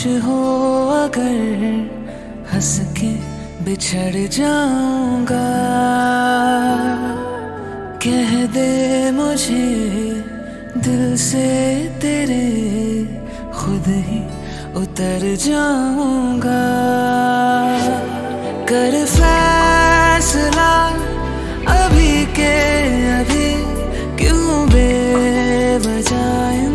हो अगर हंस के बिछड़ जाऊंगा, कह दे मुझे दिल से तेरे, खुद ही उतर जाऊंगा। कर फैसला अभी के अभी, क्यों बेवजह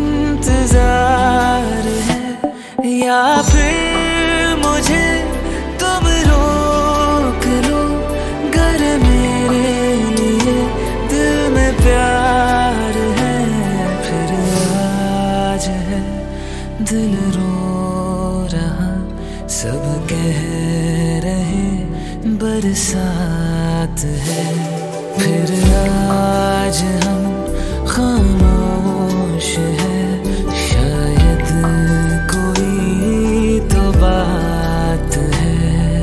इंतजार है, या फिर मुझे तुम रोक लो, गर मेरे लिए दिल में प्यार है। फिर आज है दिल रो रहा, सब कह रहे बरसात है। फिर आज हम खामोश है, शायद कोई तो बात है।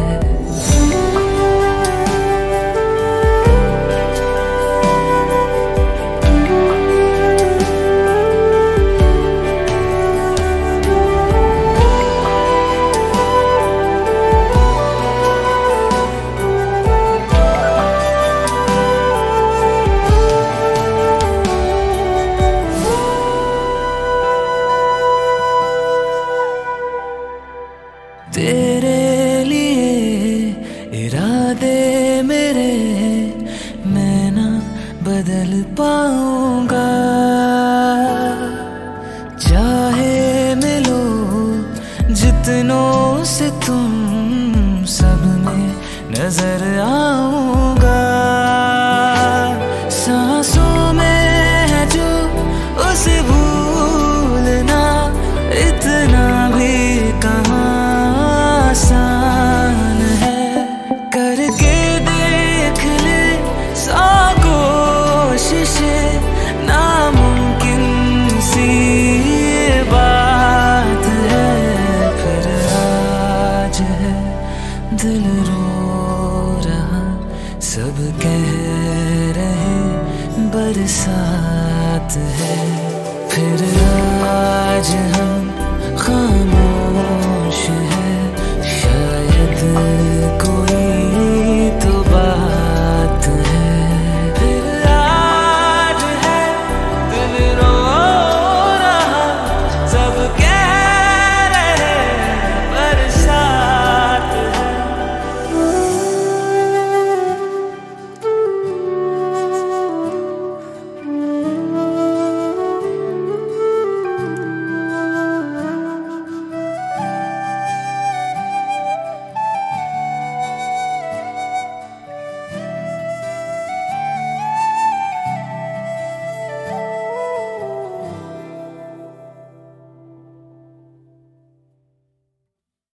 तेरे लिए इरादे मेरे मैं ना बदल पाऊंगा, चाहे मिलो जितनों से तुम, सब में नजर आऊंगा। सांसों में है जो उसे भूलना, इतना भी कहाँ आसान है। करके देख ले सौ कोशिशें, नामुमकिन सी ये बात है। फिर आज है दिल रो रहा, सब कह रहे बरसात है। फिर आज हम खामोश है,